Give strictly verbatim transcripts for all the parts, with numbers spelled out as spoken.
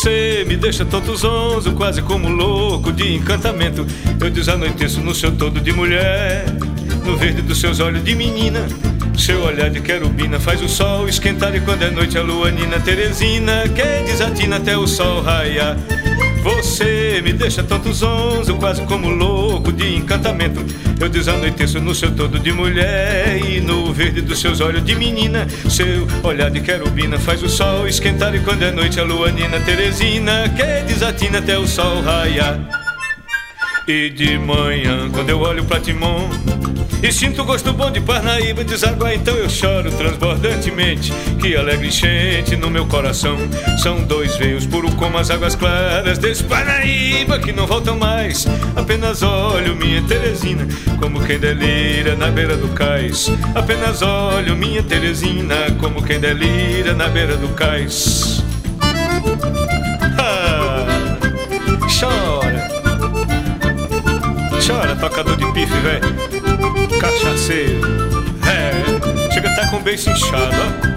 Você me deixa tonto zonzo, quase como louco de encantamento. Eu desanoiteço no seu todo de mulher, no verde dos seus olhos de menina. Seu olhar de querubina faz o sol esquentar, e quando é noite a lua nina Teresina, que desatina até o sol raiar. Você me deixa tonto zonzo, quase como louco de encantamento. Eu desanoiteço no seu todo de mulher, e no verde dos seus olhos de menina. Seu olhar de querubina faz o sol esquentar, e quando é noite a lua nina Teresina, que desatina até o sol raiar. E de manhã, quando eu olho pra Timon e sinto o gosto bom de Parnaíba desaguar, então eu choro transbordantemente, que alegre enchente no meu coração. São dois veios puros como as águas claras desse Parnaíba que não voltam mais. Apenas olho minha Teresina, como quem delira na beira do cais. Apenas olho minha Teresina, como quem delira na beira do cais. Ah, chora, chora, tocador de pife, velho, cachaceiro, é, chega até com o beiço inchado, ó.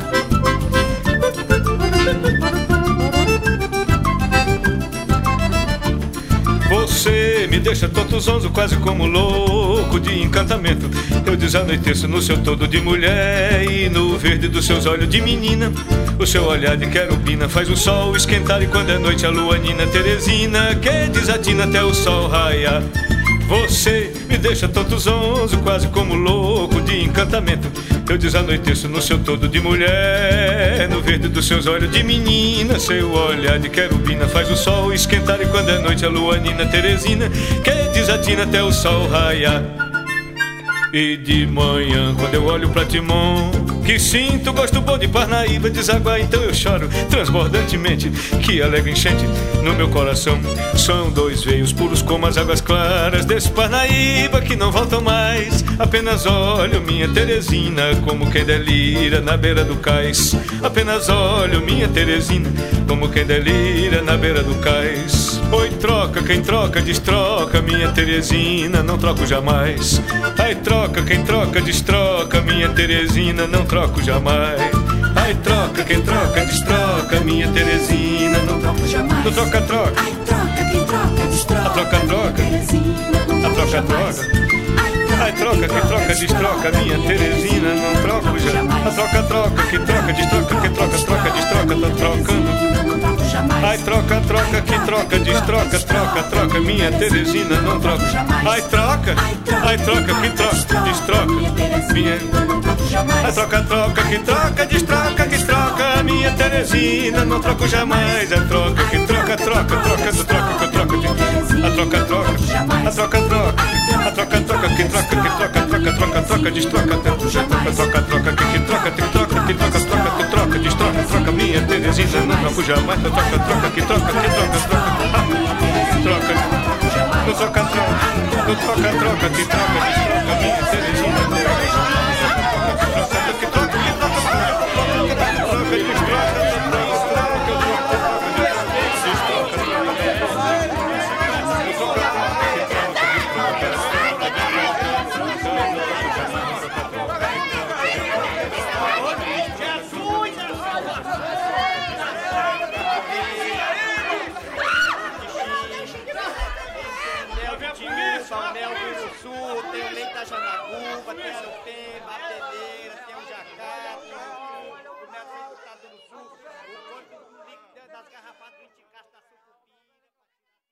Você me deixa tonto zonzo, quase como louco de encantamento. Eu desanoiteço no seu todo de mulher, e no verde dos seus olhos de menina. O seu olhar de querubina faz o sol esquentar, e quando é noite a lua nina Teresina, que desatina até o sol raiar. Você me deixa tonto zonzo, quase como louco de encantamento. Eu desanoiteço no seu todo de mulher, no verde dos seus olhos de menina. Seu olhar de querubina faz o sol esquentar, e quando é noite a lua nina Teresina, que desatina até o sol raiar. E de manhã, quando eu olho pra Timon, que sinto o gosto bom de Parnaíba desaguar, então eu choro transbordantemente, que alegre enchente no meu coração. São dois veios puros como as águas claras desse Parnaíba que não voltam mais. Apenas olho minha Teresina, como quem delira na beira do cais. Apenas olho minha Teresina, como quem delira na beira do cais. Oi, troca, quem troca, destroca minha Teresina, não troco jamais. Ai, troca, quem troca, destroca minha Teresina, não troco jamais. Ai, troca, quem troca, destroca minha Teresina, não troco jamais. No troca, troca. Ai, troca, quem troca, destroca. A troca, troca. A troca, troca. Ai, troca, quem troca, destroca minha Teresina, não troco jamais. A troca, troca, quem troca, destroca, quem troca, troca, destroca, tô trocando. Ai, troca, troca, que troca, destroca, troca, troca, minha Teresina, não troca. Ai, troca, ai, troca, que troca, destroca, minha. Ai, troca, troca, que troca, destroca, que troca, minha Teresina, não troco jamais. Ai, troca, que troca, troca, troca, do troca, que troca, a troca, troca, a troca, troca, a troca, troca, que troca, que troca, troca, troca, troca, destroca, troca, troca, que troca, que troca, que troca, troca, que troca, destroca, troca, minha Teresina, não troco jamais. Troca, troca, que troca, que troca, troca, troca, no troca, troca, no troca, troca, que troca, destroca, minha Teresina, não troco jamais. Troca, que troca, que troca, troca, destroca, Mel do Sul, tem o leite da Janaguba, tem aropema, a